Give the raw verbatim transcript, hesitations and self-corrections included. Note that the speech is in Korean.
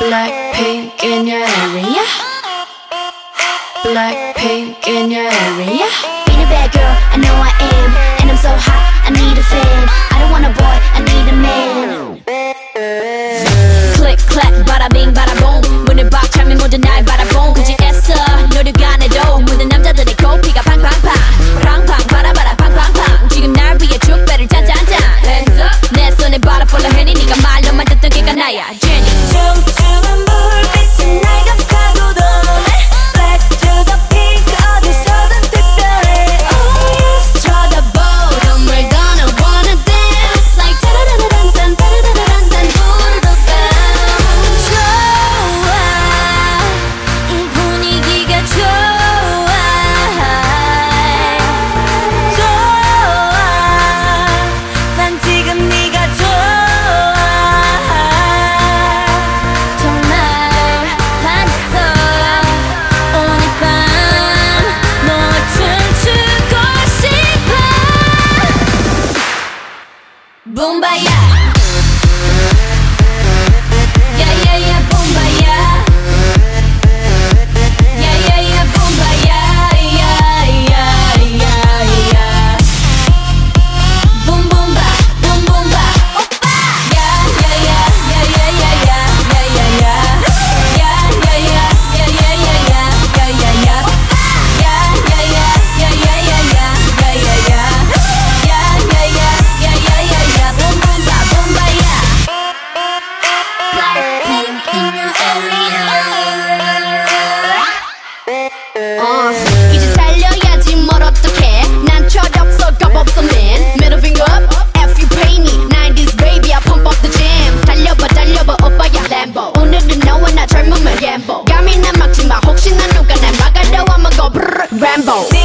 Blackpink in your area. Blackpink in your area. Being a bad girl, I know I am. And I'm so hot, I need a fan. I don't want a boy, I need a man. Click, clack, bada bing, bada boom. 문을 박차면 모두 날 바라본 굳이 애써 노력 안 해도 모든 남자들의 코피가 팡팡팡 팡팡 바라바라 팡팡팡 지금 날 위해 축배를 짠짠짠 Hands up 내 손에 바라 follow 해니 네가 말로만 듣던 걔가 나야 Jenny 춤추는 불빛은 날 감싸고 도네 Black to the pink 어디서든 특별해 Oh yes 쳐다보 정말 gonna wanna dance Like 따라라란딴 따라라란딴 후루룩 좋아 이 분위기가 좋아 좋아 난 지금 네가 좋아 정말 반했어 오늘 밤 너와 춤추고 싶어 붐바야 Yeah, yeah, yeah, 붐바야 Yeah, yeah, yeah, 붐바야 Yeah, yeah, yeah, yeah Boom, boom, ba, boom, boom, ba 오빠 Yeah, yeah, yeah, yeah, yeah, yeah, yeah Yeah, yeah, yeah Yeah, yeah, yeah, yeah, yeah, yeah, yeah Yeah, yeah, yeah Yeah, yeah, yeah, yeah, yeah, yeah, yeah Yeah, yeah, yeah Yeah, yeah, yeah, yeah, yeah, yeah, yeah Boom, boom, ba, 붐바야 Blackpink in your area 어, 이제 달려야지 뭘 어떡해 난 철없어 겁없어 man Middle finger up F you pay me 나인티즈 baby I pump up the jam 달려봐 달려봐 오빠야 Lambo 오늘은 너와 나 젊음을 gamble 감히 난 막지마 혹시나 누가 날 막아도 I'ma go brrr Rambo